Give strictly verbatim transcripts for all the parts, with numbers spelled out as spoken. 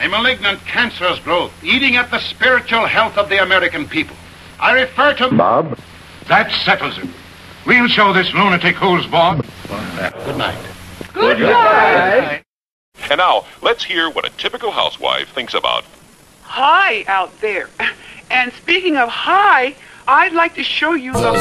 malignant cancerous growth eating at the spiritual health of the American people. I refer to... Bob? That settles it. We'll show this lunatic who's Bob. Good night. Good, Good night. night. And now, let's hear what a typical housewife thinks about... Hi out there. And speaking of hi, I'd like to show you the...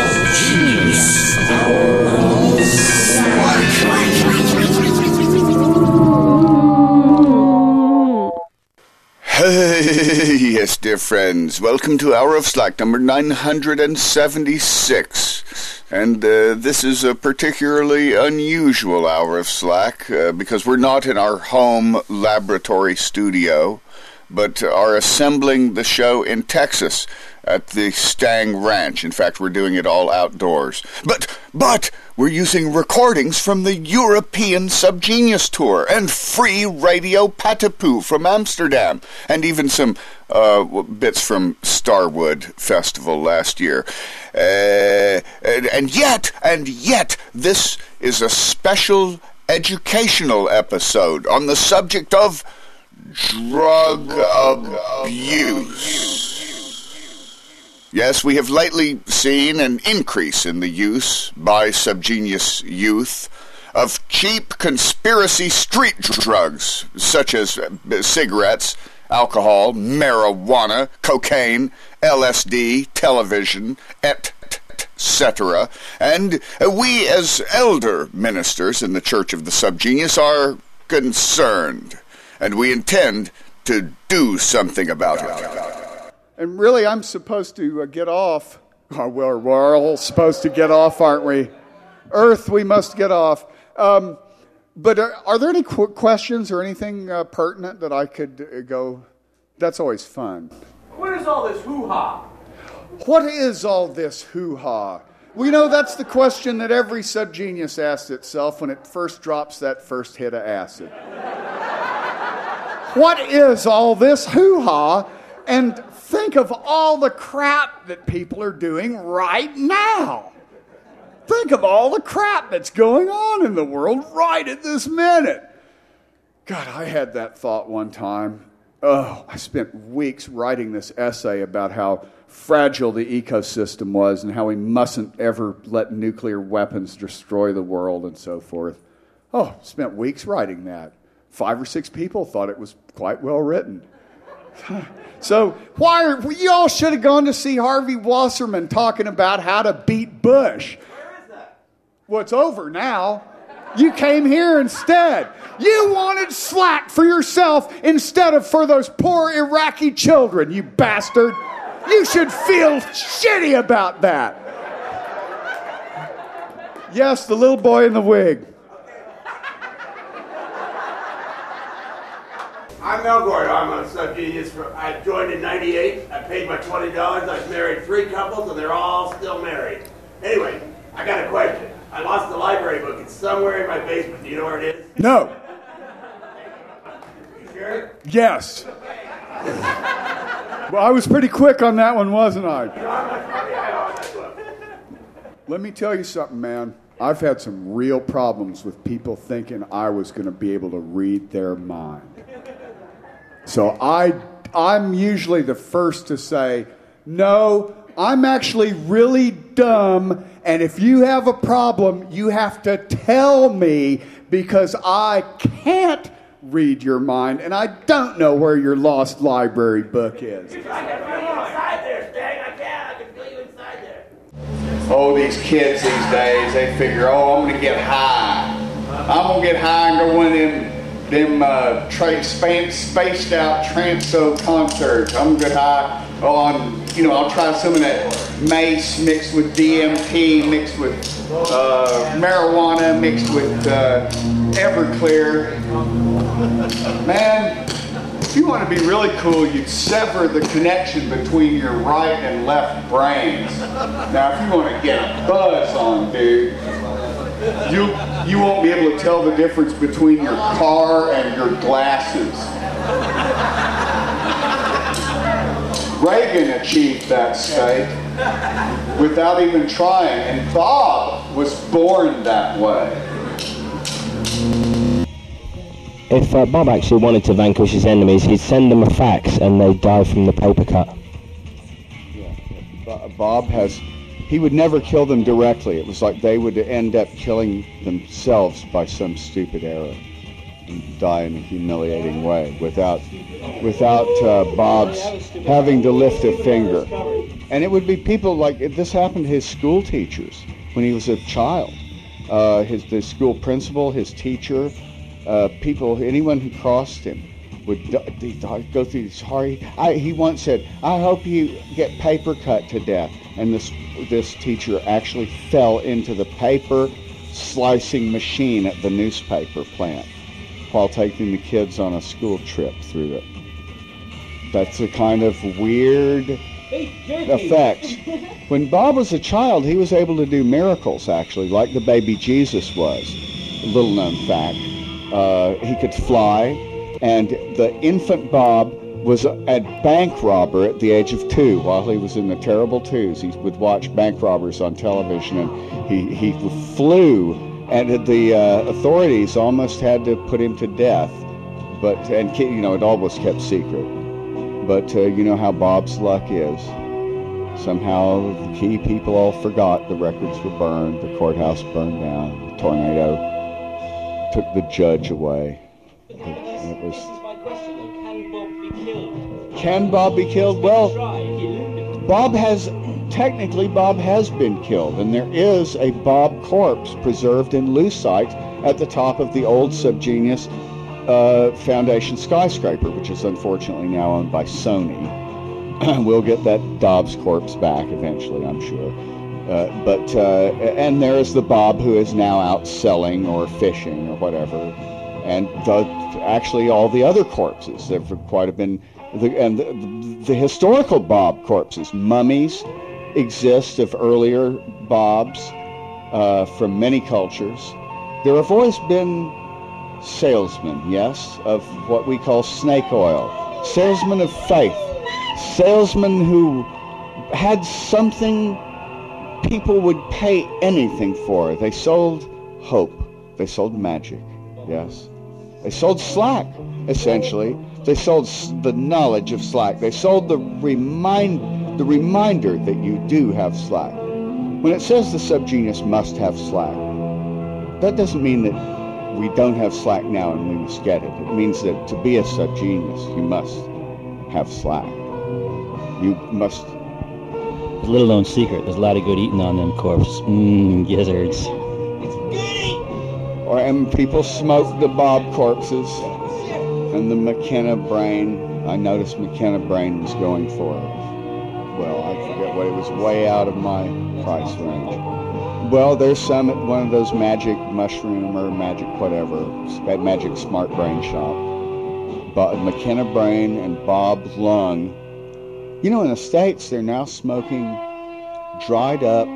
Hey, yes, dear friends. Welcome to Hour of Slack number nine hundred seventy-six. And uh, this is a particularly unusual Hour of Slack uh, because we're not in our home laboratory studio, but are assembling the show in Texas at the Stang Ranch. In fact, we're doing it all outdoors. But, but, we're using recordings from the European Subgenius Tour and free Radio Patapoo from Amsterdam, and even some uh, bits from Starwood Festival last year. Uh, and, and yet, and yet, this is a special educational episode on the subject of drug abuse. Yes, we have lately seen an increase in the use by subgenius youth of cheap conspiracy street drugs, such as cigarettes, alcohol, marijuana, cocaine, L S D, television, et cetera. And we, as elder ministers in the Church of the Subgenius, are concerned, and we intend to do something about it. And really, I'm supposed to uh, get off. Oh, well, we're all supposed to get off, aren't we? Earth, we must get off. Um, but are, are there any qu- questions or anything uh, pertinent that I could uh, go? That's always fun. What is all this hoo-ha? What is all this hoo-ha? Well, you know, that's the question that every subgenius asks itself when it first drops that first hit of acid. What is all this hoo-ha? And think of all the crap that people are doing right now. Think of all the crap that's going on in the world right at this minute. God, I had that thought one time. Oh, I spent weeks writing this essay about how fragile the ecosystem was and how we mustn't ever let nuclear weapons destroy the world and so forth. Oh, spent weeks writing that. Five or six people thought it was quite well written. So, why are, you all should have gone to see Harvey Wasserman talking about how to beat Bush. Where is that? Well, it's over now. You came here instead. You wanted slack for yourself instead of for those poor Iraqi children, you bastard. You should feel shitty about that. Yes, the little boy in the wig. I'm Mel Gordon. I'm a subgenius. For, I joined in ninety-eight. I paid my twenty dollars. I've married three couples, and they're all still married. Anyway, I got a question. I lost the library book. It's somewhere in my basement. Do you know where it is? No. You sure? Yes. Well, I was pretty quick on that one, wasn't I? You know how much money I owe on that book? Let me tell you something, man. I've had some real problems with people thinking I was going to be able to read their mind. So I, I'm usually the first to say, no, I'm actually really dumb, and if you have a problem, you have to tell me because I can't read your mind, and I don't know where your lost library book is. I can feel you inside there, Stang. I can. I can feel you inside there. Oh, these kids these days, they figure, oh, I'm going to get high. I'm going to get high and go one of them them uh, tra- spaced out transo concerts. I'm good high on, you know, I'll try some of that mace mixed with D M T, mixed with uh, marijuana, mixed with uh, Everclear. Man, if you want to be really cool, you'd sever the connection between your right and left brains. Now, if you want to get a buzz on, dude, You you won't be able to tell the difference between your car and your glasses. Reagan achieved that state without even trying, and Bob was born that way. if uh, Bob actually wanted to vanquish his enemies, he'd send them a fax and they'd die from the paper cut. Yeah, Bob has, he would never kill them directly. It was like they would end up killing themselves by some stupid error and die in a humiliating way without, without uh, Bob's having to lift a finger. And it would be people like, this happened to his school teachers when he was a child. Uh, his the school principal, his teacher, uh, people, anyone who crossed him would d- d- go through this horror. I, he once said, "I hope you get paper cut to death." And this this teacher actually fell into the paper slicing machine at the newspaper plant while taking the kids on a school trip through it. That's a kind of weird effects. When Bob was a child, he was able to do miracles, actually, like the baby Jesus was. A little known fact. Uh, he could fly, and the infant Bob was a bank robber at the age of two. While he was in the terrible twos, he would watch bank robbers on television, and he, he flew, and the uh, authorities almost had to put him to death. But, and you know, it all was kept secret. But uh, you know how Bob's luck is. Somehow the key people all forgot, the records were burned, the courthouse burned down, the tornado took the judge away. It, it was. Can Bob be killed? Well, Bob has, technically Bob has been killed, and there is a Bob corpse preserved in lucite at the top of the old Subgenius Uh, Foundation skyscraper, which is unfortunately now owned by Sony. We'll get that Dobbs corpse back eventually, I'm sure. Uh, but uh, and there is the Bob who is now out selling or fishing or whatever, and the, actually all the other corpses. There have quite have been, the, and the, the historical Bob corpses, mummies exist of earlier Bobs uh, from many cultures. There have always been salesmen, yes, of what we call snake oil. Salesmen of faith. Salesmen who had something people would pay anything for. They sold hope. They sold magic, yes. They sold slack, essentially. They sold the knowledge of slack. They sold the remind, the reminder that you do have slack. When it says the subgenius must have slack, that doesn't mean that we don't have slack now and we must get it. It means that to be a subgenius, you must have slack. You must... A little known secret, there's a lot of good eating on them corpses. Mmm, gizzards. Or and people smoke the Bob corpses and the McKenna brain. I noticed McKenna brain was going for, well, I forget what, it was way out of my price range. Well, there's some at one of those magic mushroom or magic whatever, magic smart brain shop. But McKenna brain and Bob lung. You know, in the States, they're now smoking dried up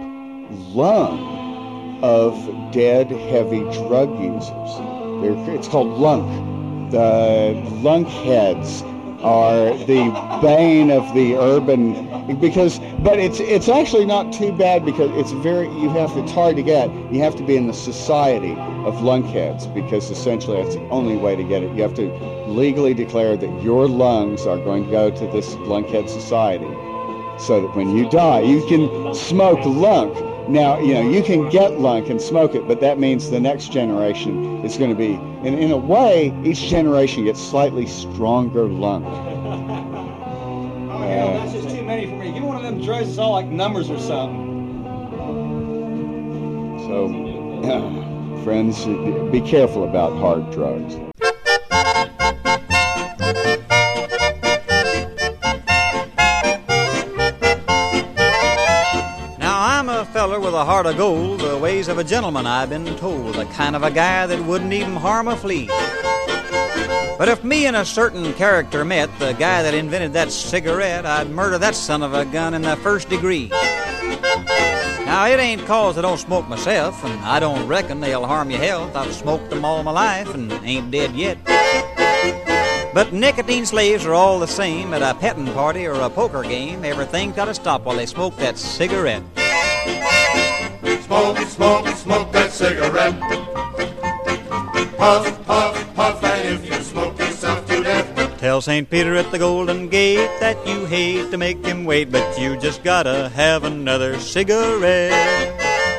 lung of dead heavy drug users. They're, it's called lunk. The lunkheads are the bane of the urban, because, but it's it's actually not too bad because it's very, you have, it's hard to get. You have to be in the society of lunkheads because essentially that's the only way to get it. You have to legally declare that your lungs are going to go to this lunkhead society so that when you die, you can smoke lunk. Now, you know, you can get lunk and smoke it, but that means the next generation is going to be, in, in a way, each generation gets slightly stronger lunk. Oh, hell, that's just too many for me. Give me one of them drugs that's all like numbers or something. So, uh, friends, be careful about hard drugs. With a heart of gold, the ways of a gentleman I've been told, the kind of a guy that wouldn't even harm a flea. But if me and a certain character met, the guy that invented that cigarette, I'd murder that son of a gun in the first degree. Now it ain't cause I don't smoke myself, and I don't reckon they'll harm your health. I've smoked them all my life and ain't dead yet. But nicotine slaves are all the same. At a petting party or a poker game, everything's gotta stop while they smoke that cigarette. Smoke, smoke, smoke that cigarette. Puff, puff, puff, and if you Tell Saint Peter at the Golden Gate that you hate to make him wait, but you just gotta have another cigarette.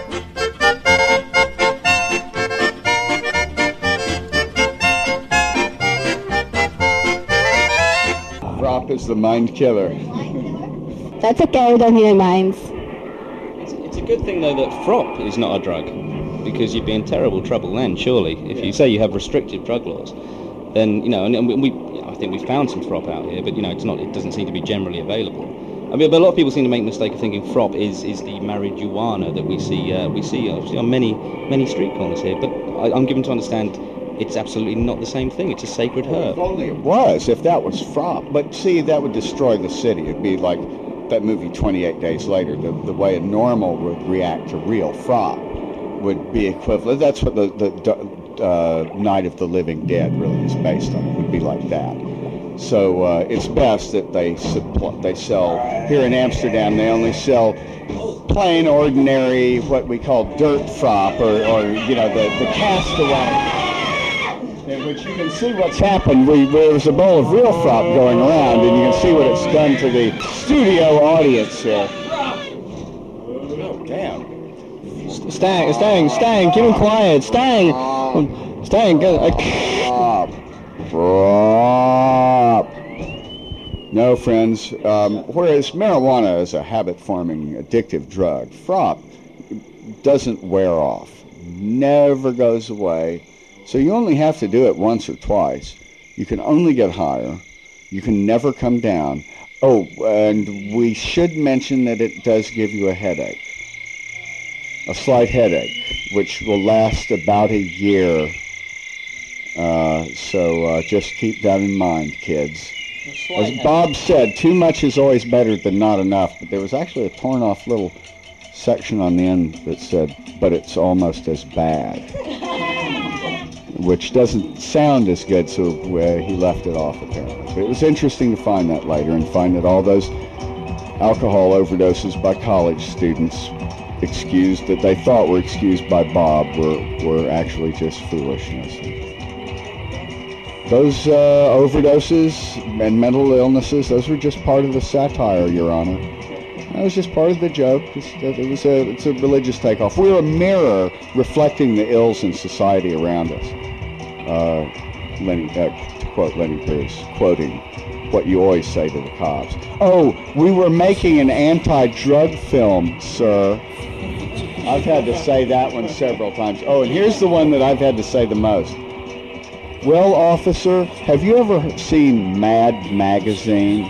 Frop is the mind killer. That's okay, we don't need any minds. It's, it's a good thing, though, that frop is not a drug, because you'd be in terrible trouble then, surely. If yeah. you say you have restrictive drug laws, then, you know, and, and we, we, I think we've found some frop out here, but, you know, it's not. It doesn't seem to be generally available. I mean, but a lot of people seem to make the mistake of thinking frop is, is the marijuana that we see uh, we see obviously on many many street corners here. But I, I'm given to understand it's absolutely not the same thing. It's a sacred herb. If only it was, if that was frop. But see, that would destroy the city. It'd be like that movie twenty-eight days later. The, the way a normal would react to real frop would be equivalent. That's what the, the uh, Night of the Living Dead really is based on. It would be like that. So uh, it's best that they suppl- they sell, here in Amsterdam, they only sell plain, ordinary, what we call dirt frop, or, or you know, the, the castaway, in which you can see what's happened. We, there was a bowl of real frop going around, and you can see what it's done to the studio audience here. Oh, damn. Stang, Stang, Stang, keep him quiet. Stang, Stang, go. Frop. Frop. No, friends. Um, whereas marijuana is a habit-forming, addictive drug, frop doesn't wear off, never goes away. So you only have to do it once or twice. You can only get higher. You can never come down. Oh, and we should mention that it does give you a headache, a slight headache, which will last about a year. Uh, so uh, just keep that in mind, kids. As Bob said, too much is always better than not enough, but there was actually a torn-off little section on the end that said, but it's almost as bad, which doesn't sound as good, so uh, he left it off, apparently. But it was interesting to find that later and find that all those alcohol overdoses by college students excused, that they thought were excused by Bob, were, were actually just foolishness. Those uh, overdoses and mental illnesses, those were just part of the satire, Your Honor. That was just part of the joke. It was a, it's a religious takeoff. We're a mirror reflecting the ills in society around us. Uh, Lenny, uh, to quote Lenny Bruce, quoting what you always say to the cops. Oh, we were making an anti-drug film, sir. I've had to say that one several times. Oh, and here's the one that I've had to say the most. Well, officer, have you ever seen Mad Magazine?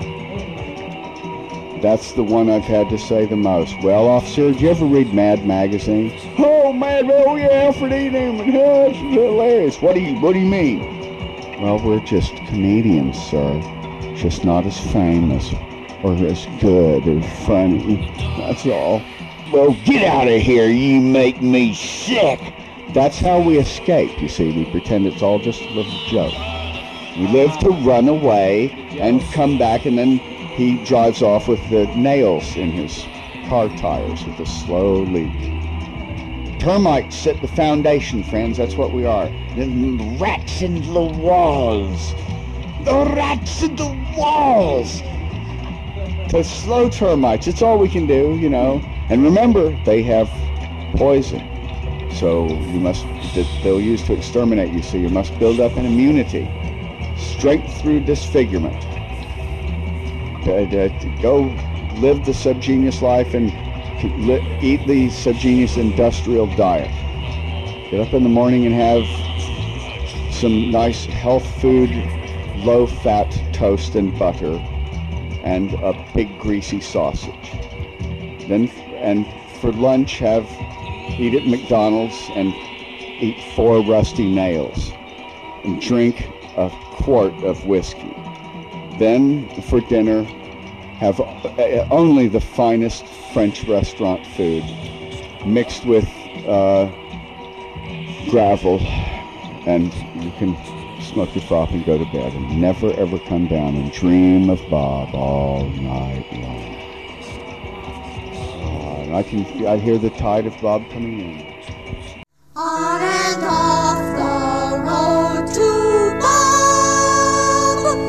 That's the one I've had to say the most. Well, officer, did you ever read Mad Magazine? Oh, Mad, oh yeah, Alfred E. Newman, oh, it's hilarious. What do you, what do you mean? Well, we're just comedians, sir. Just not as famous, or as good, or funny. That's all. Well, get out of here, you make me sick. That's how we escape, you see. We pretend it's all just a little joke. We live to run away and come back, and then he drives off with the nails in his car tires with a slow leak. Termites at the foundation, friends. That's what we are. The rats in the walls. The rats in the walls. To slow termites. It's all we can do, you know. And remember, they have poison. So you must, that they'll use to exterminate you, so you must build up an immunity. Strength through disfigurement. To, to, to go live the subgenius life and li- eat the subgenius industrial diet. Get up in the morning and have some nice health food, low-fat toast and butter, and a big greasy sausage. Then, and for lunch, have eat at McDonald's and eat four rusty nails and drink a quart of whiskey. Then for dinner, have only the finest French restaurant food mixed with uh, gravel, and you can smoke your frop and go to bed and never ever come down and dream of Bob all night long. I can I hear the tide of Bob coming in. On and off the road to Bob.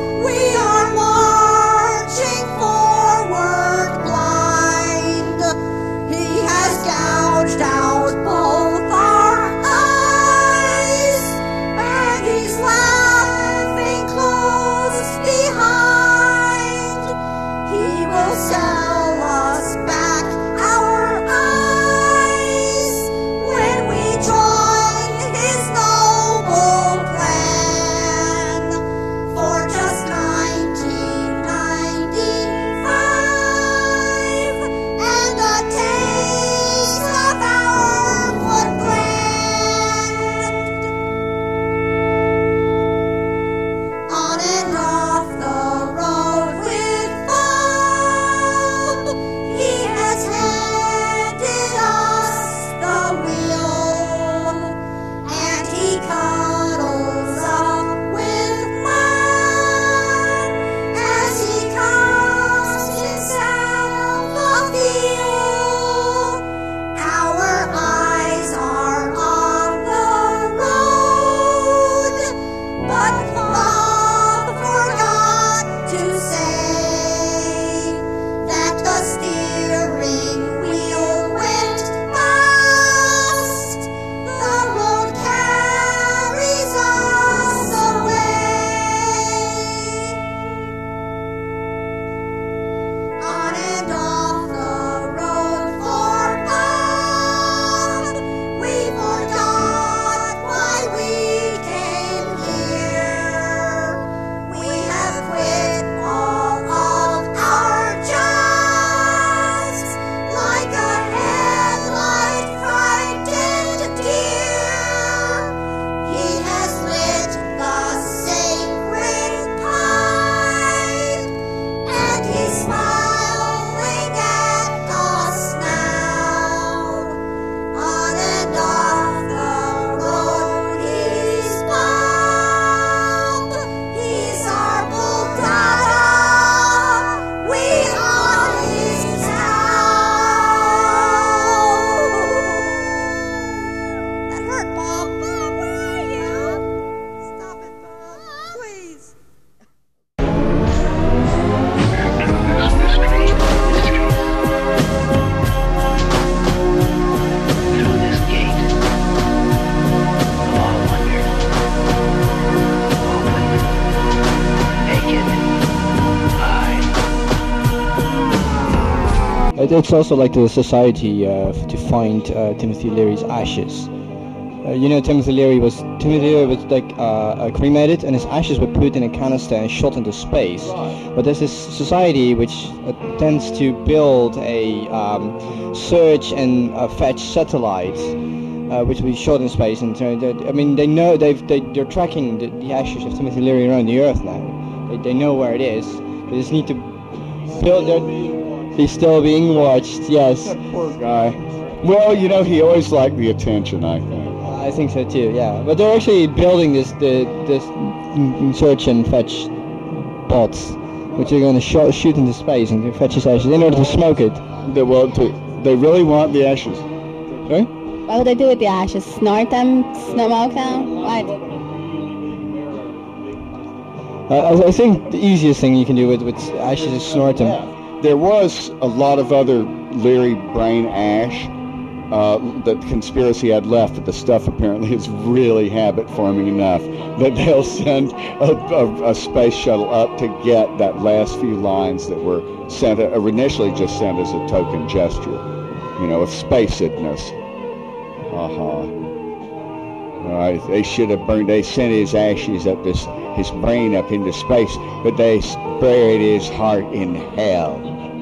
It, it's also like the society uh, to find uh, Timothy Leary's ashes. Uh, you know, Timothy Leary was Timothy Leary was like uh, uh, cremated, and his ashes were put in a canister and shot into space. But there's this society which uh, tends to build a um, search and uh, fetch satellites, uh, which will be shot in space. And uh, I mean, they know they've they, they're tracking the, the ashes of Timothy Leary around the Earth now. They, they know where it is. They just need to build. Their, he's still being watched. Yes. That poor guy. Well, you know, he always liked the attention, I think. I think so too, yeah. But they're actually building this the this search and fetch bots, which are going to sh- shoot into space and fetch his ashes in order to smoke it. They, well, to, they really want the ashes. Right? What would they do with the ashes? Snort them? Smoke them? What? Uh, I, I think the easiest thing you can do with, with ashes is snort them. Yeah. There was a lot of other Leary brain ash Uh, that the conspiracy had left, but the stuff apparently is really habit-forming enough that they'll send a, a, a space shuttle up to get that last few lines that were sent, uh, initially just sent as a token gesture, you know, of spacedness. Uh-huh. Right, they should have burned, they sent his ashes up this, his brain up into space, but they buried his heart in hell.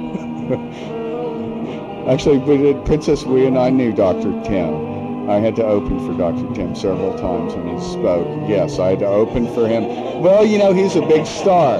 Actually, Princess Wee and I knew Doctor Tim. I had to open for Doctor Tim several times when he spoke. Yes, I had to open for him. Well, you know, he's a big star.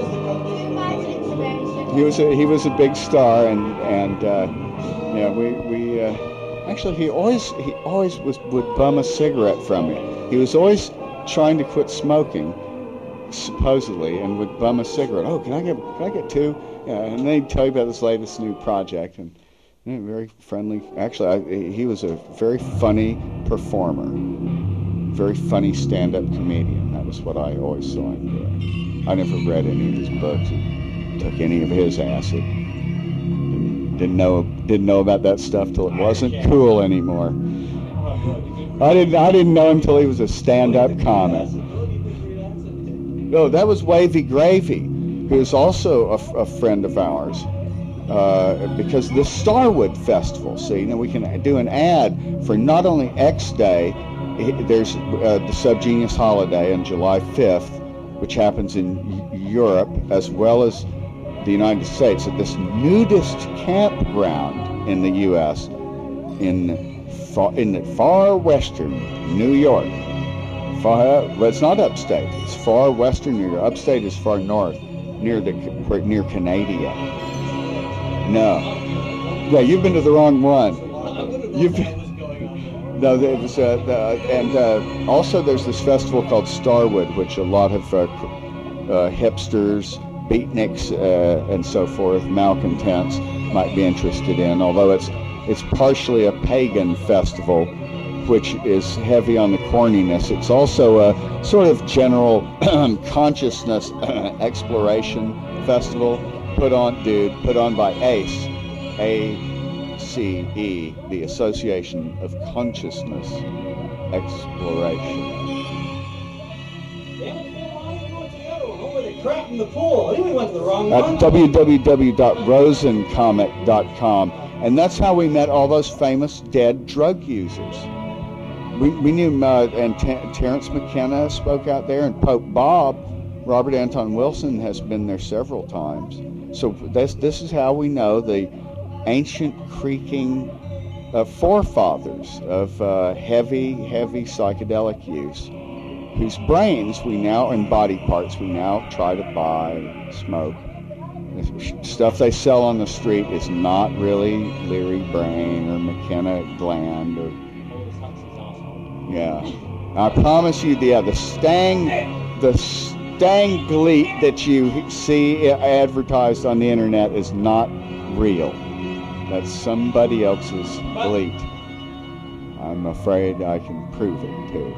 He was a, he was a big star, and and uh, yeah, we we uh, actually he always he always was would bum a cigarette from me. He was always trying to quit smoking, supposedly, and would bum a cigarette. Oh, can I get can I get two? Yeah, and then he'd tell you about this latest new project and. Yeah, very friendly. Actually, I, he was a very funny performer, very funny stand-up comedian. That was what I always saw him doing. I never read any of his books, or took any of his acid. Didn't, didn't know didn't know about that stuff till it wasn't cool anymore. I didn't I didn't know him till he was a stand-up comic. Oh, that was Wavy Gravy, who is also a, a friend of ours. Uh, because the Starwood Festival, see, now we can do an ad for not only X Day, there's uh, the Subgenius holiday on July fifth, which happens in Europe as well as the United States at this nudist campground in the U S in far, in the far western New York. Far, well, it's not upstate. It's far western New York. Upstate is far north, near the near Canada. No. Yeah, you've been to the wrong one. You've been, no, there's, uh, the, and uh, also there's this festival called Starwood, which a lot of uh, uh, hipsters, beatniks, uh, and so forth, malcontents might be interested in, although it's it's partially a pagan festival, which is heavy on the corniness. It's also a sort of general consciousness exploration festival. Put on, dude, put on by ACE, A C E, the Association of Consciousness Exploration. At w w w dot rosencomic dot com, and that's how we met all those famous dead drug users. We we knew, uh, and T- Terence McKenna spoke out there, and Pope Bob, Robert Anton Wilson has been there several times. So this this is how we know the ancient creaking uh, forefathers of uh, heavy, heavy psychedelic use, whose brains we now, and body parts we now try to buy, smoke. The stuff they sell on the street is not really Leary brain or McKenna gland. Or, yeah, I promise you, the, yeah, the Stang, the Stang Gleet that you see advertised on the internet is not real. That's somebody else's Gleet. I'm afraid I can prove it too.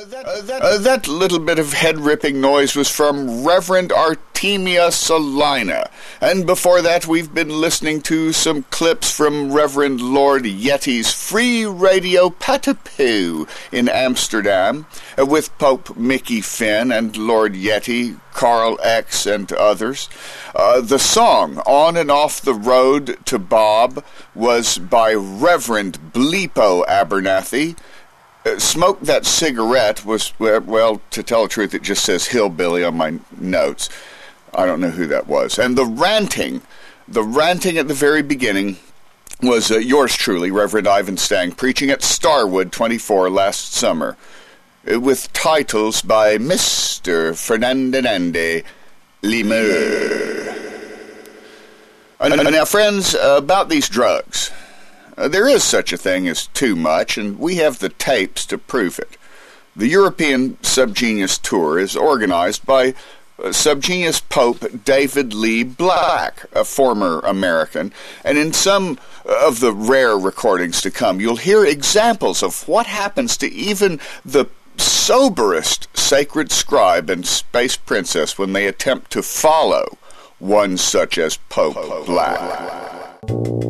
that, uh, that, uh, that little bit of head-ripping noise was from Reverend Artemia Salina. And before that, we've been listening to some clips from Reverend Lord Yeti's Free Radio Patapoo in Amsterdam, uh, with Pope Mickey Finn and Lord Yeti, Carl X, and others. Uh, the song, On and Off the Road to Bob, was by Reverend Bleepo Abernathy. Uh, Smoke That Cigarette was, well, to tell the truth, it just says hillbilly on my notes. I don't know who that was. And the ranting, the ranting at the very beginning was uh, yours truly, Reverend Ivan Stang, preaching at Starwood twenty-four last summer, uh, with titles by Mister Ferdinand Lemur. Uh, now, friends, uh, about these drugs. Uh, there is such a thing as too much, and we have the tapes to prove it. The European Subgenius Tour is organized by uh, Subgenius Pope David Lee Black, a former American, and in some of the rare recordings to come, you'll hear examples of what happens to even the soberest sacred scribe and space princess when they attempt to follow one such as Pope, Pope Black.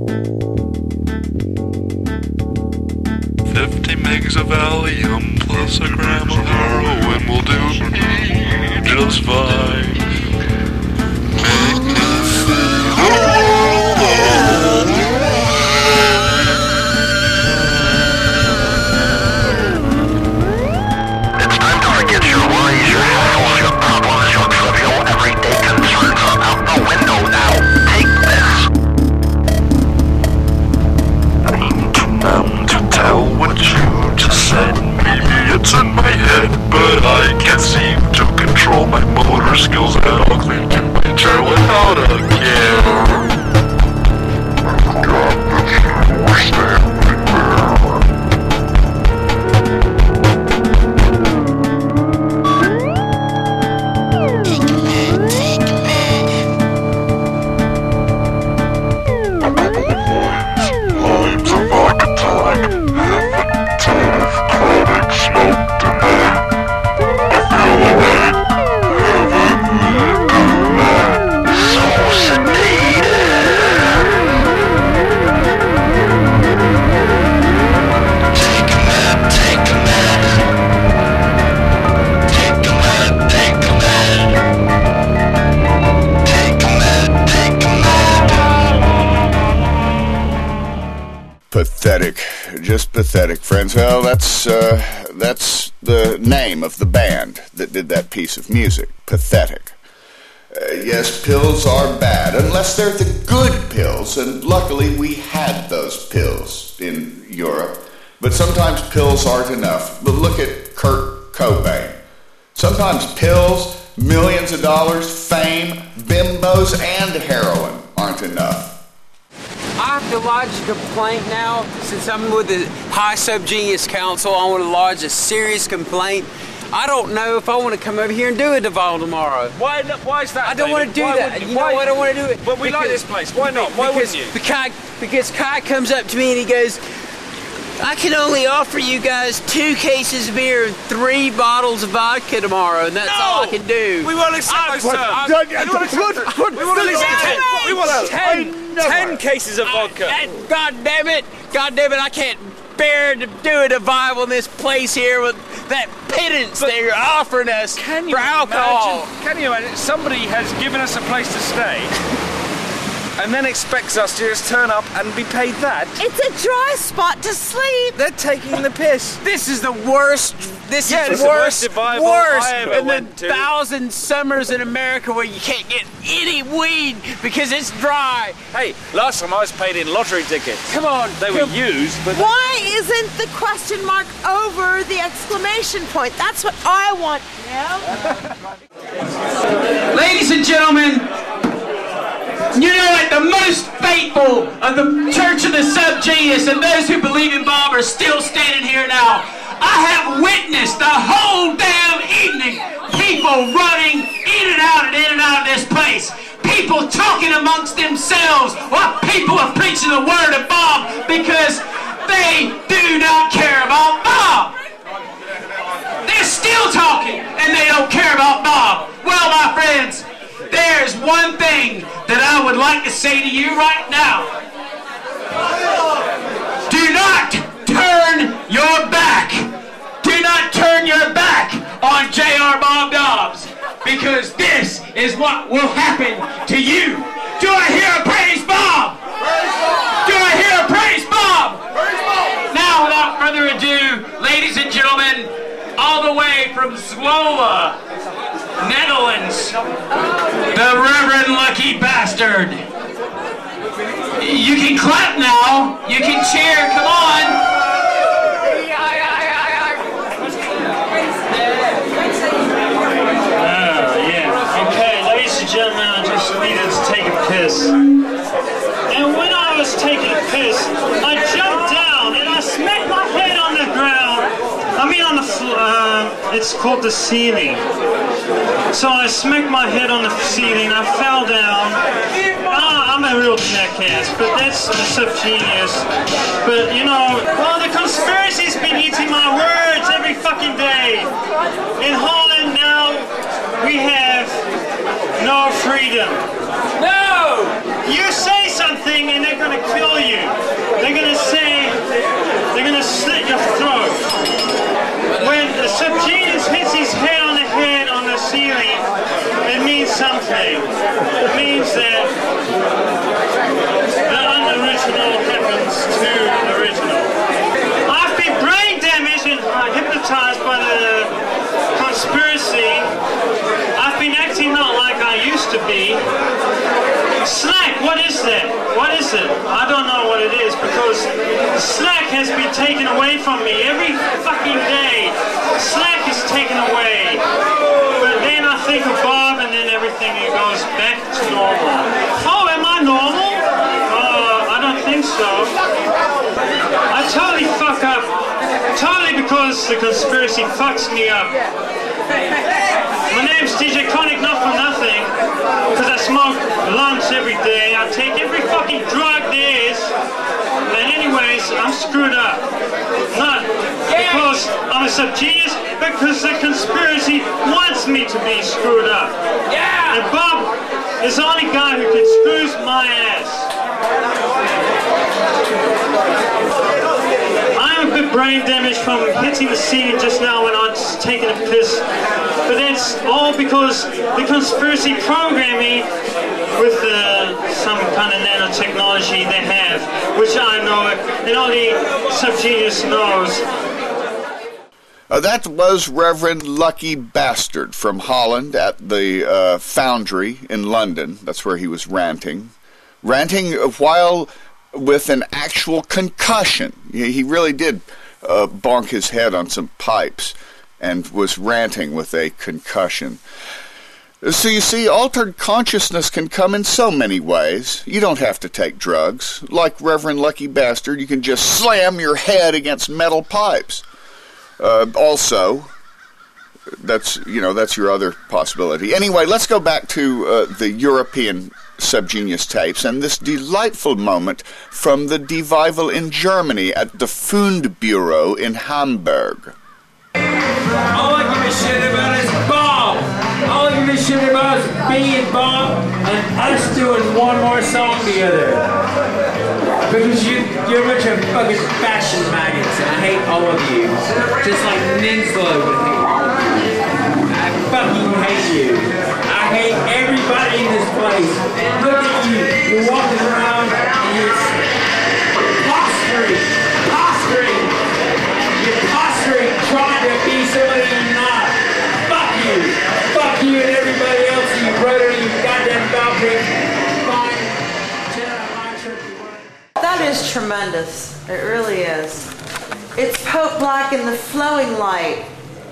Fifty megs of Valium plus a gram of heroin will do me just fine. Make me feel it's time to forget your worries, your hassles, your problems, your trivial everyday concerns are out the window now. Take this. I'm too numb to tell what you just said. Maybe it's in my head, but I can't seem to control my motor skills and I'll cling to my chair without a care. I forgot that you were standing there. Lines of archetype, heaven, chronic smoke tonight. I feel alright, heavenly delight. So sedated. Take a med, take a med. Take a med, take a med. Take a med, take a med. Pathetic. Just pathetic, friends. Well, that's, uh, that's the name of the band that did that piece of music. Pathetic. Uh, yes, pills are bad, unless they're the good pills, and luckily we had those pills in Europe. But sometimes pills aren't enough. But look at Kurt Cobain. Sometimes pills, millions of dollars, fame, bimbos, and heroin aren't enough. I have to lodge a complaint now. Since I'm with the High Subgenius Council, I want to lodge a serious complaint. I don't know if I want to come over here and do a Deval tomorrow. Why? Why is that? I don't David? want to do why that. You, you know why? why I don't want to do it? But we because, like this place. Why not? Why because, wouldn't you? The Kai, because Kai comes up to me and he goes, I can only offer you guys two cases of beer and three bottles of vodka tomorrow, and that's no! all I can do. We won't accept those terms. We won't accept it. We want ten. We want ten, ten cases of vodka. I, I, God damn it! God damn it! I can't bear to do a Deval in this place here with that pittance that you're offering us can you for alcohol. Imagine, can you imagine? Somebody has given us a place to stay. And then expects us to just turn up and be paid that. It's a dry spot to sleep. They're taking the piss. This is the worst. This yeah, is the worst. worst worst worst I ever in the went to. thousand summers in America where you can't get any weed because it's dry. Hey, last time I was paid in lottery tickets. Come on, they come. were used, but why isn't the question mark over the exclamation point? That's what I want. Yeah. Ladies and gentlemen. You know what? The most faithful of the Church of the Subgenius and those who believe in Bob are still standing here now. I have witnessed the whole damn evening people running in and out and in and out of this place. People talking amongst themselves while people are preaching the word of Bob because they do not care about Bob. This still talking, and they don't care about Bob. Well, my friends, there's one thing that I would like to say to you right now. Do not turn your back. Do not turn your back on J R. Bob Dobbs, because this is what will happen to you. Do I hear a praise Bob? Do I hear a praise Bob? Now, without further ado, ladies and gentlemen, all the way from Zwolle, Netherlands, the Reverend Lucky Bastard. You can clap now. You can cheer. Come on. Gentlemen, I just needed to take a piss. And when I was taking a piss, I jumped down and I smacked my head on the ground. I mean on the floor, uh, it's called the ceiling. So I smacked my head on the ceiling, I fell down. Ah, I'm a real jackass, but that's a subgenius. But you know, well, the conspiracy's been eating my words every fucking day. In Holland now, we have no freedom. No! You say something and they're gonna kill you. They're gonna say, they're gonna slit your throat. When the subgenius hits his head on the head on the ceiling, it means something. It means that the unoriginal happens to the original. I've been brain damaged and hypnotized by the conspiracy. I've been acting not like I used to be. Slack, what is that? What is it? I don't know what it is, because slack has been taken away from me every fucking day. Slack is taken away. But then I think of Bob and then everything goes back to normal. Oh, am I normal? Uh, I don't think so. I totally fuck up. Totally because the conspiracy fucks me up. My name's D J Koenig, not for nothing, because I smoke lunch every day. I take every fucking drug there is. And anyways, I'm screwed up. Not because I'm a subgenius, because the conspiracy wants me to be screwed up. Yeah. And Bob is the only guy who can screw my ass. I'm a bit brain damaged from hitting the ceiling just now when I was taking a piss. But that's all because the conspiracy programmed me with uh, some kind of nanotechnology they have, which I know and only subgenius knows. Uh, that was Reverend Lucky Bastard from Holland at the uh, Foundry in London. That's where he was ranting. Ranting while with an actual concussion. He really did uh, bonk his head on some pipes and was ranting with a concussion. So you see, altered consciousness can come in so many ways. You don't have to take drugs. Like Reverend Lucky Bastard, you can just slam your head against metal pipes. Uh, also, that's, you know, that's your other possibility. Anyway, let's go back to uh, the European Subgenius tapes and this delightful moment from the Devival in Germany at the Fundbureau in Hamburg. All I give a shit about is Bob. All I give a shit about is me and Bob and us doing one more song together. Because you, you're a bunch of fucking fashion maggots and I hate all of you. Just like Ninslow would hate all of you. I fucking hate you. I hate everybody in this place. Look at you. You're walking around and you're posturing. Posturing. You're posturing, trying to be somebody you're not. Fuck you. Fuck you and everybody else, you brother, you goddamn Valkyrie. Fine. That is tremendous. It really is. It's Pope Black in the flowing light.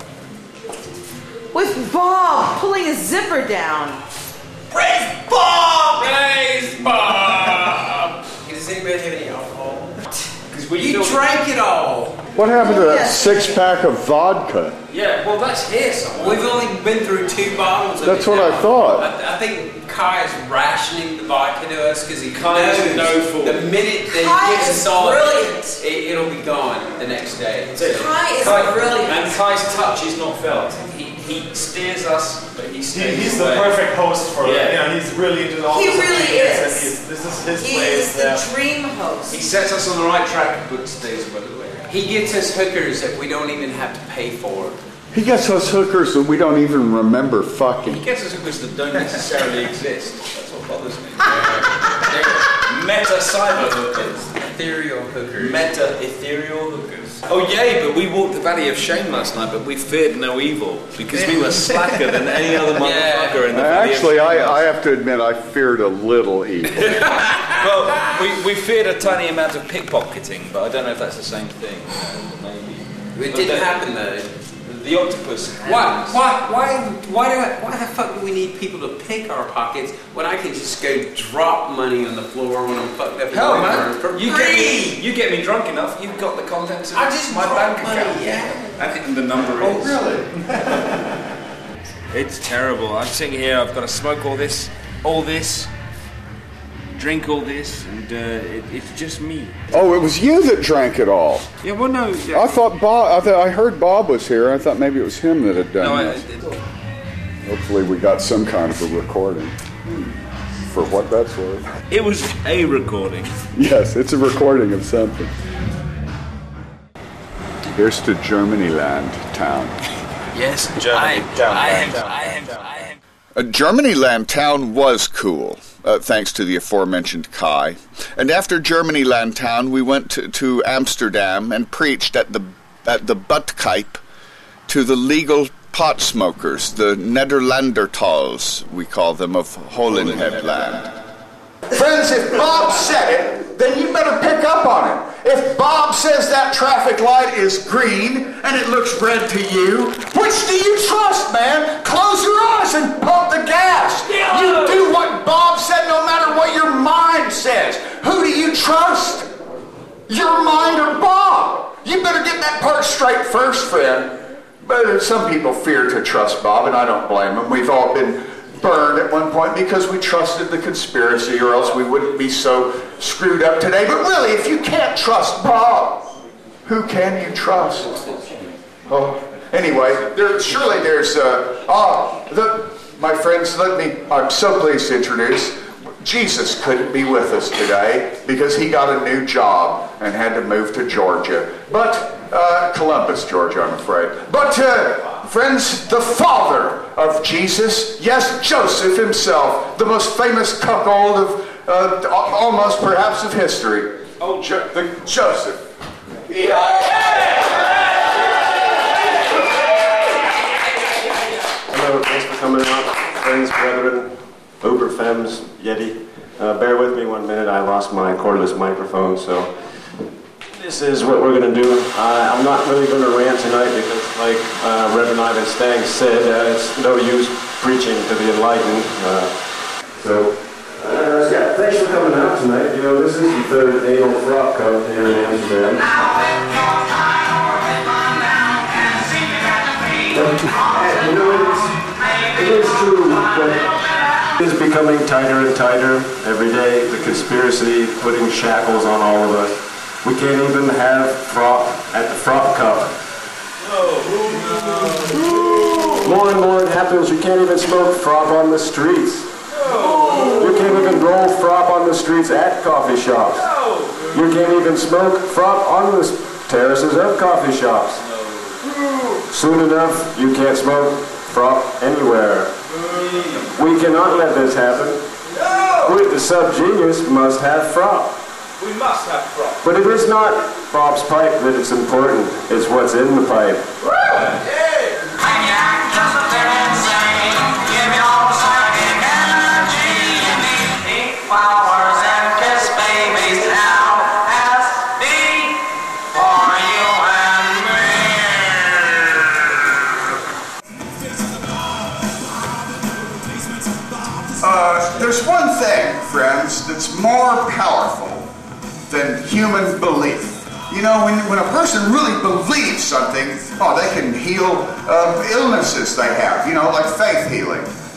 With Bob pulling his zipper down. Praise Bob! Praise Bob! Does anybody have any alcohol? Because we you drank it all. What happened to that Yes. six-pack of vodka? Yeah, well, that's his. We've only been through two bottles of That's it what now. I thought. I, I think Kai is rationing the vodka to us because he Kai is no fool. The minute that Kai he gives is us all, brilliant. it, it'll be gone the next day. So Kai is Kai, brilliant. And Kai's touch is not felt. He he steers us, but he stays He, he's away. The perfect host for yeah. it. You know, he's really into all He this really is. is. This is his He place. is the Yeah. dream host. He sets us on the right track, but stays by the way. He gets us hookers that we don't even have to pay for. He gets us hookers that we don't even remember fucking. He gets us hookers that don't necessarily exist. That's what bothers me. They're meta cyber hookers. Ethereal hookers. Meta ethereal hookers. Oh yay, but we walked the Valley of Shame last night, but we feared no evil because we were slacker than any other motherfucker in the Valley Actually, of Shame. I, I have to admit, I feared a little evil. Well, we, we feared a tiny amount of pickpocketing, but I don't know if that's the same thing. Maybe. It didn't happen though. The octopus. Why? Why? Why? Why do? I, why the fuck do we need people to pick our pockets when I can just go drop money on the floor when I'm fucked up? Hell, man! For You free. get me. You get me drunk enough. You've got the contents of I just my drop bank money, account. yeah. I think the number Oh, is. really? It's terrible. I'm sitting here. I've got to smoke all this, all this, drink all this, and uh, it, it's just me. Oh, it was you that drank it all. Yeah. Well, no. I thought Bob. I thought I heard Bob was here. I thought maybe it was him that had done No, I, this. Hopefully, we got some kind of a recording. For what that's worth. it was a recording. Yes, it's a recording of something. Here's to Germany land town. Yes, Germany. I, I am. I am. I am. Uh, Germany land town was cool, uh, thanks to the aforementioned Kai. And after Germany land town, we went to, to Amsterdam and preached at the at the Buttkuip to the legal pot smokers, the Nederlandertals, we call them, of Holenheadland. Friends, if Bob said it, then you better pick up on it. If Bob says that traffic light is green and it looks red to you, which do you trust, man? Close your eyes and pump the gas. You do what Bob said no matter what your mind says. Who do you trust? Your mind or Bob? You better get that part straight first, friend. But some people fear to trust Bob, and I don't blame them. We've all been burned at one point because we trusted the conspiracy, or else we wouldn't be so screwed up today. But really, if you can't trust Bob, who can you trust? Oh, anyway, there, surely there's uh, ah, the, my friends. Let me. I'm so pleased to introduce. Jesus couldn't be with us today because he got a new job and had to move to Georgia. But uh, Columbus, Georgia, I'm afraid. But. Uh, Friends, the father of Jesus, yes, Joseph himself, the most famous cuckold of, uh, almost perhaps of history. Oh, jo- the Joseph. Yeah. Hello, thanks for coming out, friends, brethren, Uber Femmes, Yeti. Uh, bear with me one minute, I lost my cordless microphone, so this is what we're going to do. Uh, I'm not really going to rant tonight because, like uh, Reverend Ivan Stagg said, uh, it's no use preaching to the enlightened. Uh, so, uh, yeah, thanks for coming out tonight. You know, this is the third anal frock cup here in Amsterdam. And, you know, it's, it is true that it is becoming tighter and tighter every day. The conspiracy putting shackles on all of us. We can't even have frop at the frop cup. More and more it happens, you can't even smoke frop on the streets. You can't even roll frop on the streets at coffee shops. You can't even smoke frop on the terraces of coffee shops. Soon enough, you can't smoke frop anywhere. We cannot let this happen. We, the subgenius, must have frop. We must have frop. But it is not Bob's pipe that is important, it's what's in the pipe. Uh, there's one thing, friends, that's more powerful than human belief. You know, when, when a person really believes something, oh, they can heal uh, illnesses they have, you know, like faith healing.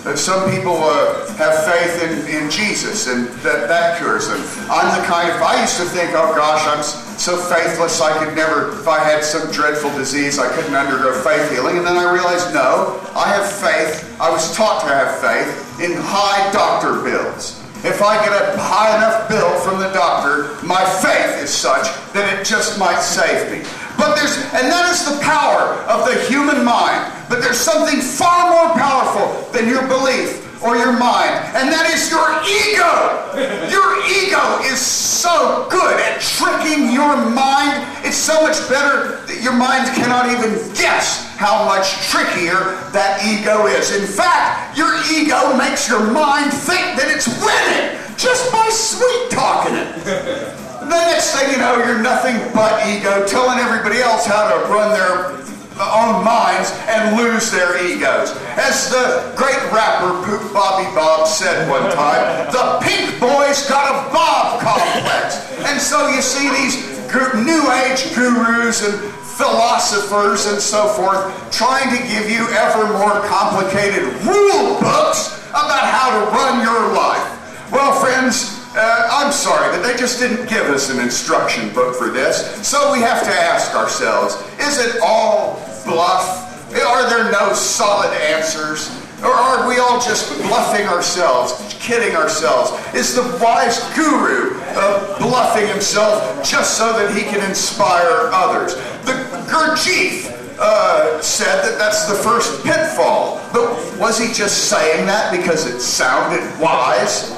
Uh, some people uh, have faith in, in Jesus, and that, that cures them. I'm the kind of, I used to think, oh gosh, I'm so faithless, I could never, if I had some dreadful disease, I couldn't undergo faith healing. And then I realized, no, I have faith, I was taught to have faith in high doctor bills. If I get a high enough bill from the doctor, my faith is such that it just might save me. But there's, and that is the power of the human mind. But there's something far more powerful than your belief or your mind, and that is your ego. Your ego is so good at tricking your mind. It's so much better that your mind cannot even guess how much trickier that ego is. In fact, your ego makes your mind think that it's winning just by sweet talking it. The next thing you know, you're nothing but ego, telling everybody else how to run their own minds and lose their egos. As the great rapper Bobby Bob said one time, the pink boy's got a Bob complex. And so you see these new age gurus and philosophers and so forth trying to give you ever more complicated rule books about how to run your life. Well, friends, Uh, I'm sorry, but they just didn't give us an instruction book for this. So we have to ask ourselves, is it all bluff? Are there no solid answers? Or are we all just bluffing ourselves, kidding ourselves? Is the wise guru uh, bluffing himself just so that he can inspire others? The Gurdjieff uh, said that that's the first pitfall. But was he just saying that because it sounded wise?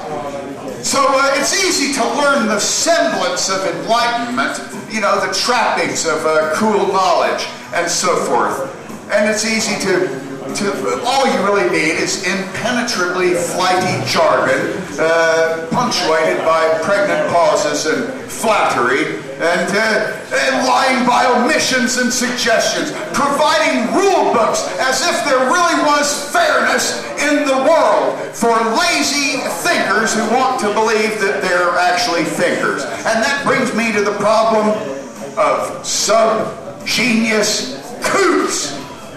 So uh, it's easy to learn the semblance of enlightenment, you know, the trappings of uh, cool knowledge and so forth. And it's easy to, to all you really need is impenetrably flighty jargon, uh, punctuated by pregnant pauses and flattery, and, uh, and lying by omissions and suggestions, providing rule books as if there really was fairness in the world for lazy thinkers who want to believe that they're actually thinkers. And that brings me to the problem of sub-genius kooks.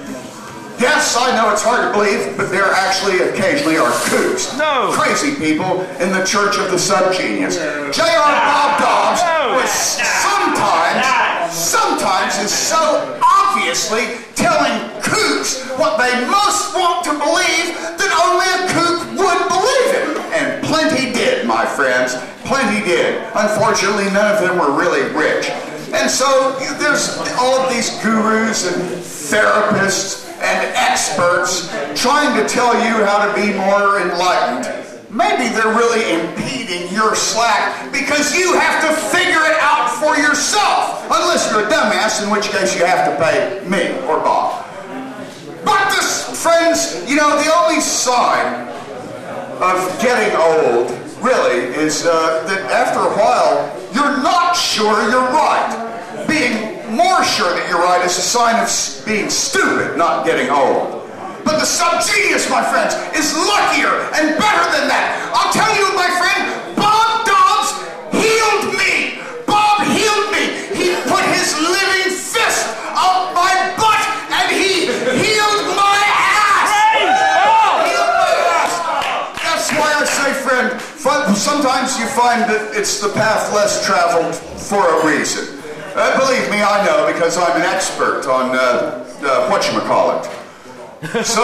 Yes, I know it's hard to believe, but there actually occasionally are kooks. No. Crazy people in the Church of the Subgenius. J R Bob Dobbs was sometimes, sometimes is so obviously telling kooks what they most want to believe that only a kook would believe it. And plenty did, my friends. Plenty did. Unfortunately, none of them were really rich. And so there's all of these gurus and therapists and experts trying to tell you how to be more enlightened. Maybe they're really impeding your slack because you have to figure it out for yourself. Unless you're a dumbass, in which case you have to pay me or Bob. But this, friends, you know, the only sign of getting old, really, is uh, that after a while, you're not sure you're right. Being more sure that you're right is a sign of being stupid, not getting old. But the subgenius, my friends, is luckier and better than that. I'll tell you, my friend, Bob Dobbs healed me. Bob healed me. He put his living fist up my butt and he healed my ass. Healed my ass. That's why I say, friend, sometimes you find that it's the path less traveled for a reason. Uh, believe me, I know, because I'm an expert on uh, uh, whatchamacallit. So,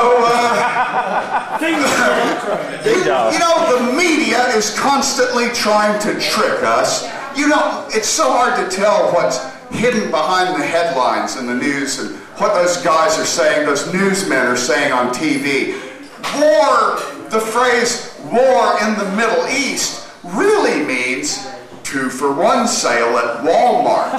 uh, you know, the media is constantly trying to trick us. You know, it's so hard to tell what's hidden behind the headlines in the news and what those guys are saying, those newsmen are saying on T V. War, the phrase war in the Middle East really means two for one sale at Walmart.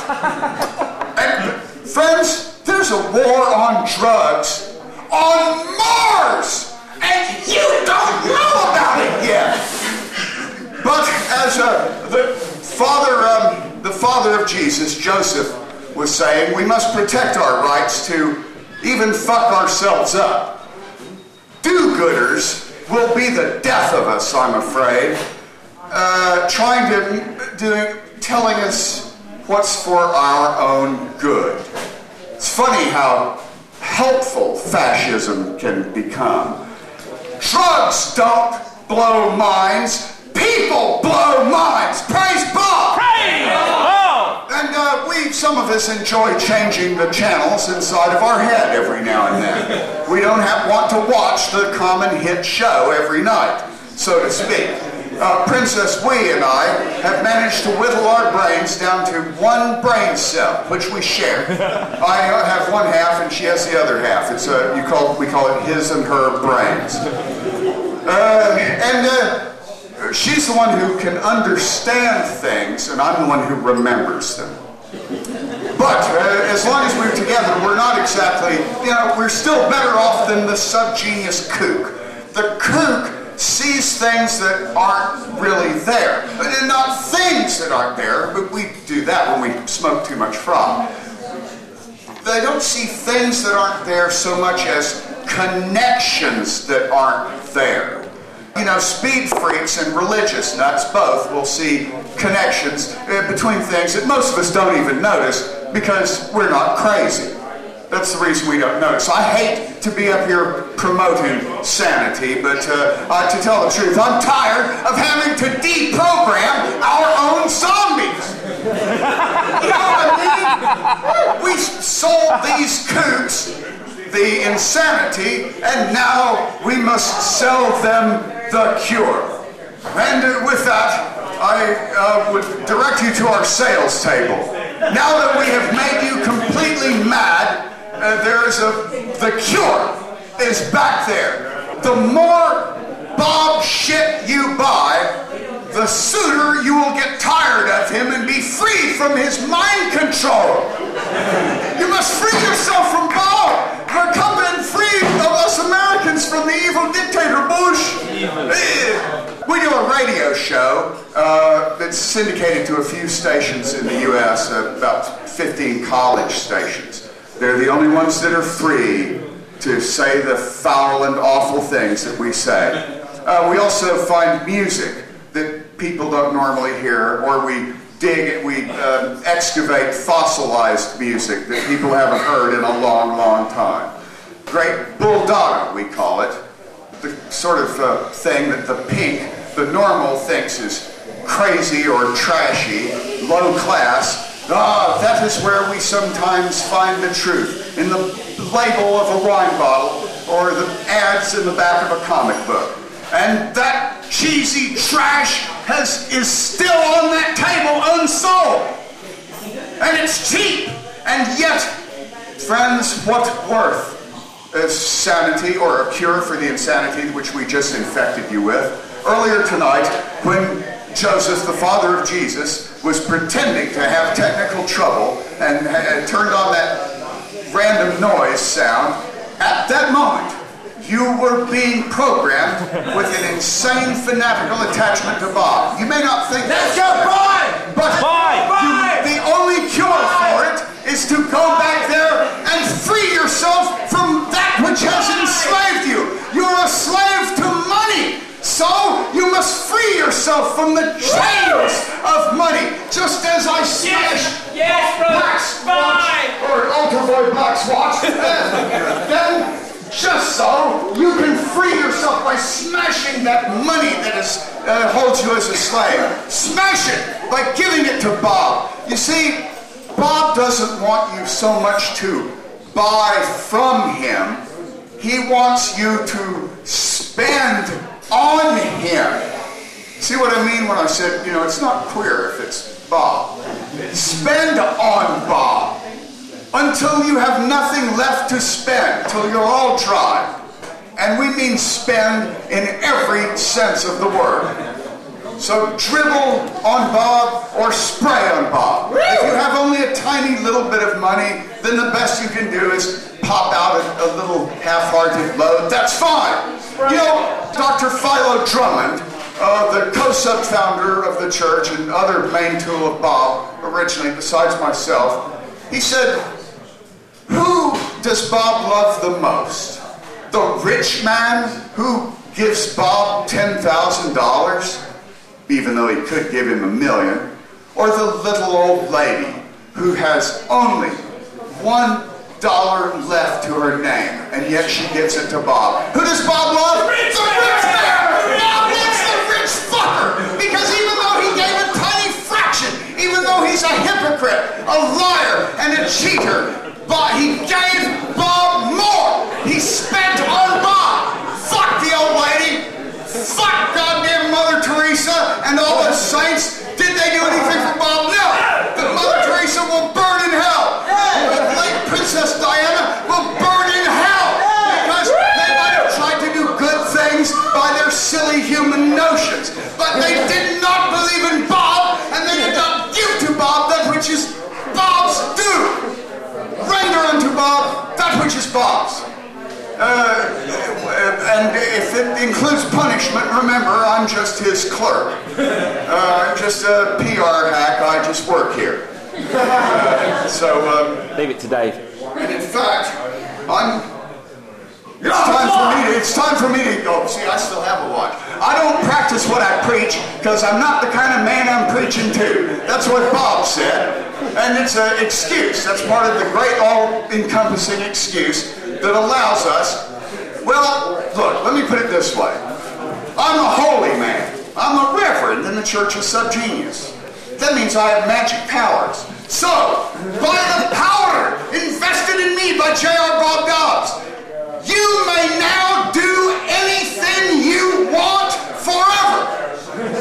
And friends, there's a war on drugs on Mars, and you don't know about it yet. But as uh, the father, um, the father of Jesus, Joseph, was saying, we must protect our rights to even fuck ourselves up. Do-gooders will be the death of us, I'm afraid. Uh, trying to, doing, telling us what's for our own good. It's funny how helpful fascism can become. drugs don't blow minds. People blow minds. Praise Bob! Praise Bob! And uh, we, some of us, enjoy changing the channels inside of our head every now and then. We don't have, want to watch the common hit show every night, so to speak. Uh, Princess Wee and I have managed to whittle our brains down to one brain cell, which we share. I have one half and she has the other half. It's a, you call, we call it his and her brains. Uh, and uh, she's the one who can understand things, and I'm the one who remembers them. But uh, as long as we're together, we're not exactly, you know, we're still better off than the subgenius kook. The kook sees things that aren't really there. And not things that aren't there, but we do that when we smoke too much frog. They don't see things that aren't there so much as connections that aren't there. You know, speed freaks and religious nuts both will see connections uh, between things that most of us don't even notice because we're not crazy. That's the reason we don't notice. I hate to be up here promoting sanity, but uh, uh, to tell the truth, I'm tired of having to deprogram our own zombies. You know what I mean? We sold these kooks the insanity, and now we must sell them the cure. And uh, with that, I uh, would direct you to our sales table. Now that we have made you completely mad, uh, there is a, the cure is back there. The more Bob shit you buy, the sooner you will get tired of him and be free from his mind control. You must free yourself from Bob. We're coming free of us Americans from the evil dictator Bush. We do a radio show uh, that's syndicated to a few stations in the U S, uh, about fifteen college stations. They're the only ones that are free to say the foul and awful things that we say. Uh, we also find music that people don't normally hear, or we dig, we uh, excavate fossilized music that people haven't heard in a long, long time. Great bulldog, we call it. The sort of uh, thing that the pink, the normal, thinks is crazy or trashy, low class. Ah, that is where we sometimes find the truth, in the label of a wine bottle or the ads in the back of a comic book. And that cheesy trash has, is still on that table unsold. And it's cheap. And yet, friends, what worth is sanity, or a cure for the insanity which we just infected you with? Earlier tonight, when Joseph, the father of Jesus, was pretending to have technical trouble and had turned on that random noise sound, at that moment, you were being programmed with an insane fanatical attachment to Bob. You may not think Let's that's go, Bob! but you, the only cure for it is to go back there and free yourself from that which has enslaved you. You're a slave to money. So you must free yourself from the chains of money, just as I smash yes, Black's watch, or Ultravoid Black's watch. Then, just so, you can free yourself by smashing that money that is, uh, holds you as a slave. Smash it by giving it to Bob. You see, Bob doesn't want you so much to buy from him. He wants you to spend on him. See what I mean when I said, you know, it's not queer if it's Bob. Spend on Bob until you have nothing left to spend, till you're all dry. And we mean spend in every sense of the word. So dribble on Bob or spray on Bob. If you have only a tiny little bit of money, then the best you can do is pop out a, a little half-hearted load. That's fine. You know, Doctor Philo Drummond, uh, the co-sub founder of the church and other main tool of Bob, originally, besides myself, he said, who does Bob love the most? The rich man who gives Bob ten thousand dollars, even though he could give him a million, or the little old lady who has only one dollar left to her name, and yet she gives it to Bob? Who does Bob love? The saints, did they do anything for Bob? No. The Mother Teresa will burn in hell. The late Princess Diana will burn in hell because they might have tried to do good things by their silly human notions, but they did not believe in Bob, and they did not give to Bob that which is Bob's due. Render unto Bob that which is Bob's. Uh, and if it includes punishment, remember, I'm just his clerk. Uh, I'm just a P R hack. I just work here. Uh, so, um, leave it to Dave. And in fact, I'm. It's time for me to. It's time for me to go. See, I still have a watch. I don't practice what I preach because I'm not the kind of man I'm preaching to. That's what Bob said, and it's an excuse. That's part of the great, all-encompassing excuse that allows us. Well, look. Let me put it this way. I'm a holy man. I'm a reverend in the Church of Subgenius. That means I have magic powers. So, by the power invested in me by J R Bob Dobbs, you may now do anything you want forever.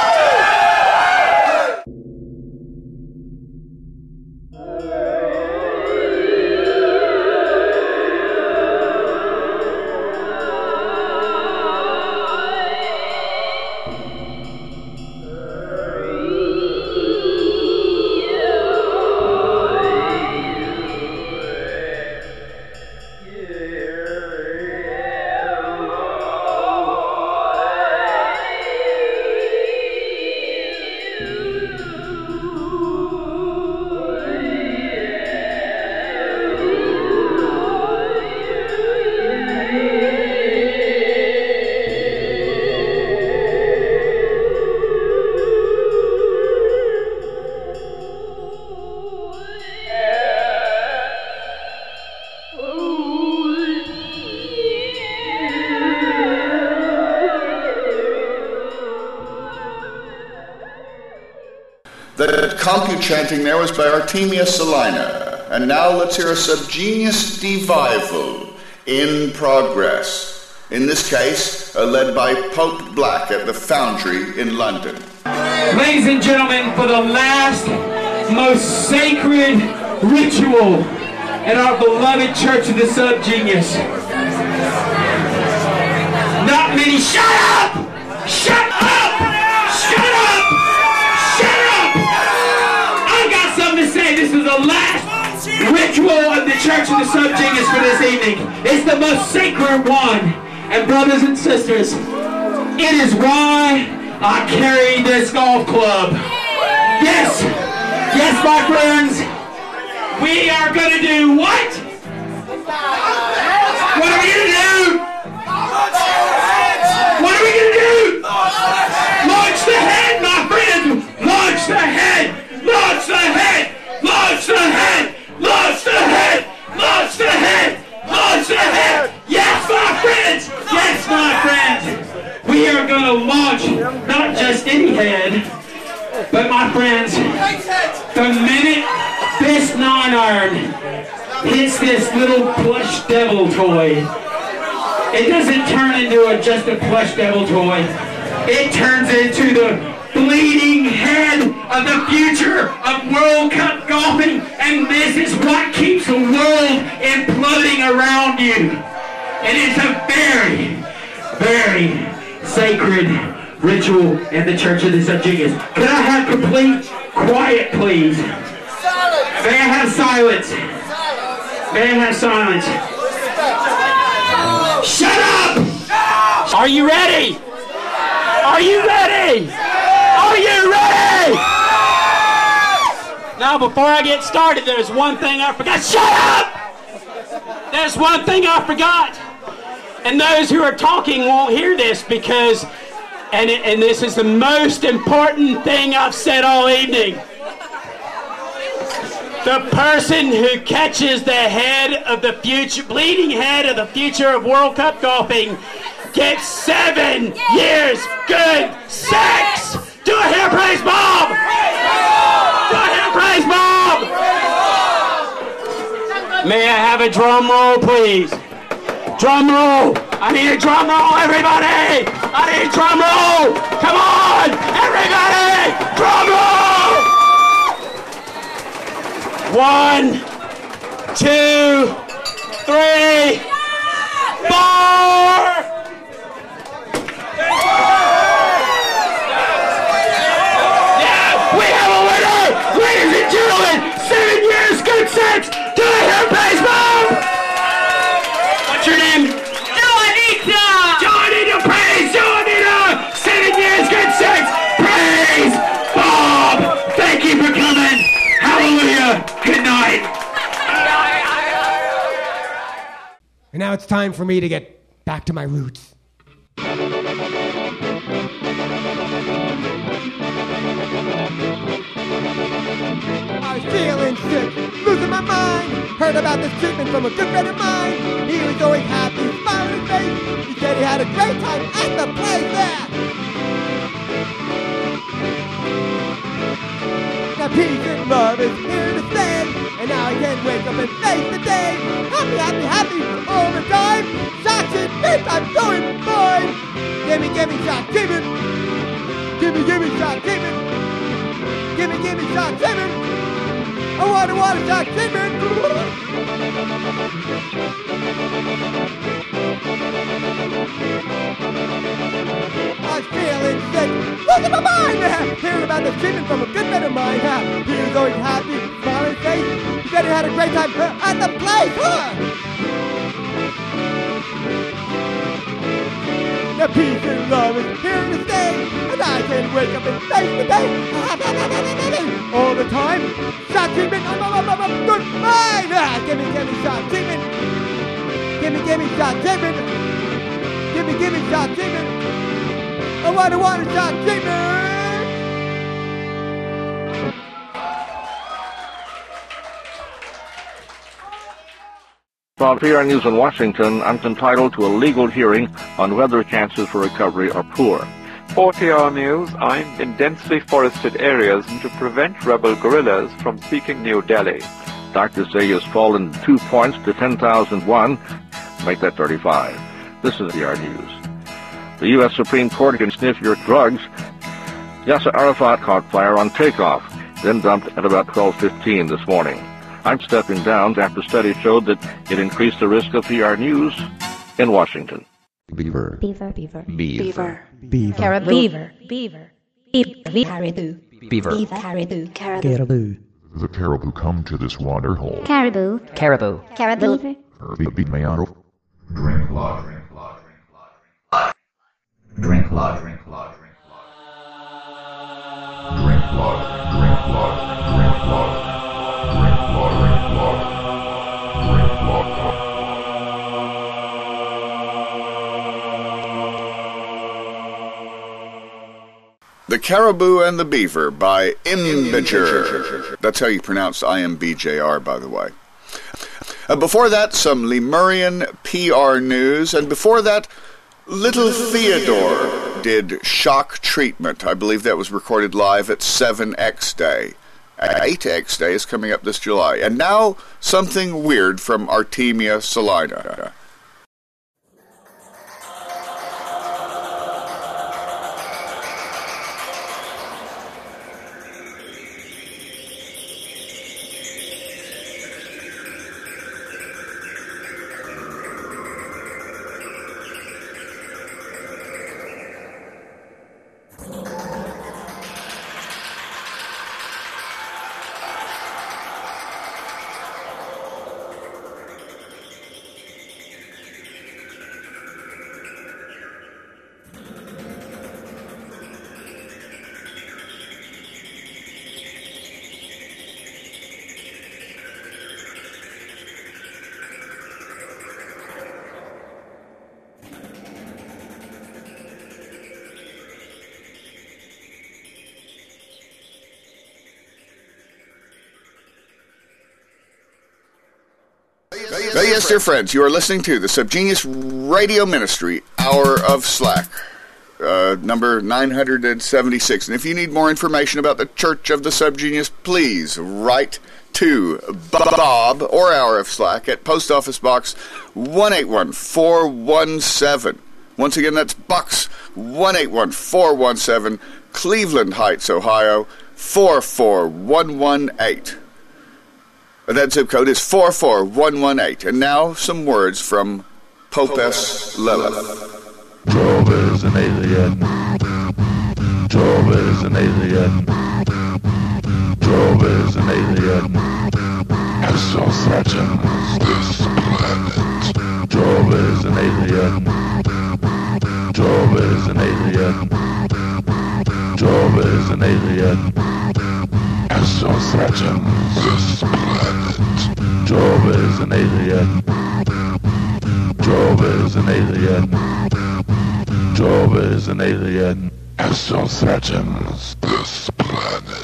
The compute chanting there was by Artemia Salina. And now let's hear a Subgenius Devival in progress. In this case, uh, led by Pope Black at the Foundry in London. Ladies and gentlemen, for the last, most sacred ritual in our beloved Church of the Subgenius. Not many. Shut up! Shut up! Shut up! Shut up! I've got something to say. This is the last ritual of the Church of the Subgenius for this evening. It's the most sacred one. And brothers and sisters, it is why I carry this golf club. Yes, yes, my friends, we are going to do what? What are we going to do? What are we going to do? Launch the head, my friends. Launch the head. Launch the head. Launch the head. Launch the head. Launch the head. Launch the head. Yes, my friends. Yes, my friends. We are going to launch not just any head, but my friends, the minute this nine iron hits this little plush devil toy, it doesn't turn into a, just a plush devil toy. It turns into the bleeding head of the future of World Cup golfing, and this is what keeps the world imploding around you. It is a very, very sacred ritual in the Church of the Subgenius. Can I have complete quiet, please? Silence. May I have silence? Silence. May I have silence? Shut up! Are you ready? Are you ready? Are you ready? Now, before I get started, there's one thing I forgot. Shut up! There's one thing I forgot. And those who are talking won't hear this because, and, it, and this is the most important thing I've said all evening. The person who catches the head of the future, bleeding head of the future of World Cup golfing gets seven years good sex. Do a hair praise Bob! Do a hair praise Bob! May I have a drum roll, please? Drum roll! I need a drum roll, everybody! I need a drum roll! Come on, everybody! One, two, three, four! Yeah, we have a winner! Ladies and gentlemen, seven years, good sex, to the hair base bomb! What's your name? Joanita! Joanita, praise Joanita! Seven years, good sex, praise Bob! Thank you for coming! Hallelujah! Good night! And now it's time for me to get back to my roots. I was feeling sick, losing my mind. Heard about this treatment from a good friend of mine. He was always happy, smiling his face. He said he had a great time at the place there. Now peace and love is here to stay, and now I can wake up and face the day. Happy, happy, happy all the time. Shots and bits, I'm doing fine. Gimme, gimme, shot, gimme. Gimme, gimme, shot, gimme. Gimme, gimme, shot, gimme. I want a water shot, gimme. I was feeling sick, losing my mind. Hearing about the treatment from a good friend of mine. He was always happy, smiling face. He said he had a great time at the place. Huh? The peace and love is here to stay, and I can wake up and face the day all the time. Shot treatment, I'm, I'm, I'm, I'm good mind. Ah, gimme, gimme, shot treatment. Gimme, gimme, shot treatment. Gimme, gimme, shot treatment. I want a water shot treatment. From P R News in Washington, I'm entitled to a legal hearing on whether chances for recovery are poor. For P R News, I'm in densely forested areas to prevent rebel guerrillas from seeking New Delhi. Doctors say he has fallen two points to ten thousand one. Make that thirty-five. This is P R News. The U S Supreme Court can sniff your drugs. Yasser Arafat caught fire on takeoff, then dumped at about twelve fifteen this morning. I'm stepping down after studies showed that it increased the risk of P R News in Washington. Beaver. Beaver. Beaver. Beaver. Beaver. Caribou. Beaver. Beaver. Beaver. Caribou. Beaver. Beaver. Caribou. Caribou. The caribou come to this water hole. Caribou. Caribou. Caribou. Drink blood. Drink blood. Drink blood. Drink blood. Drink blood. Drink blood. Drink blood. Drink blood. Drink blood. Drink blood, drink blood, drink blood. The Caribou and the Beaver by Imbiger. That's how you pronounce I M B J R, by the way. Uh, before that, some Lemurian P R news, and before that, Little Theodore did Shock Treatment. I believe that was recorded live at seven X Day. eight X Day is coming up this July. And now, something weird from Artemia Salina. Well, yes, dear friends, you are listening to the Subgenius Radio Ministry Hour of Slack, uh, number nine hundred seventy-six. And if you need more information about the Church of the Subgenius, please write to Bob or Hour of Slack at Post Office Box one eight one four one seven. Once again, that's Box one eight one four one seven, Cleveland Heights, Ohio, four four one one eight. That zip code is four four one one eight. And now some words from Pope S. Lilith. Job is an alien. Job is an alien. Job is an alien. Exo threatens this planet. Job is an alien. Job is an alien. Job is an alien. Exo threatens this planet. Job is an alien. Job is an alien. Job is an alien. Exo threatens this planet.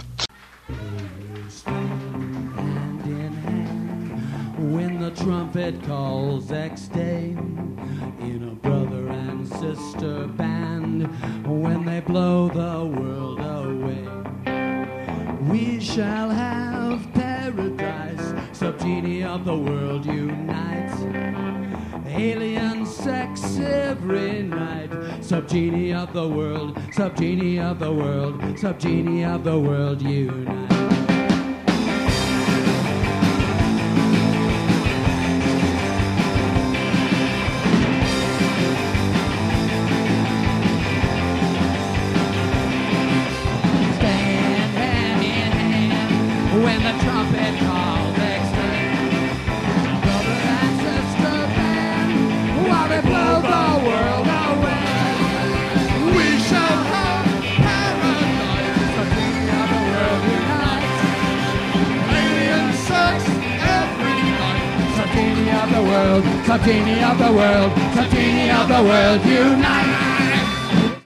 When the trumpet calls X Day in a brother and sister band, when they blow the world away, we shall have paradise. Subgenie of the world unite. Alien sex every night. Subgenie of the world, subgenie of the world, subgenie of the world unite. When the trumpet calls extreme, brother and sister band, while they blow the world away, we shall have paradise. Subgenie of the world unite. Alien sex every night. Subgenie of the world, subgenie of the world, subgenie of the world unite.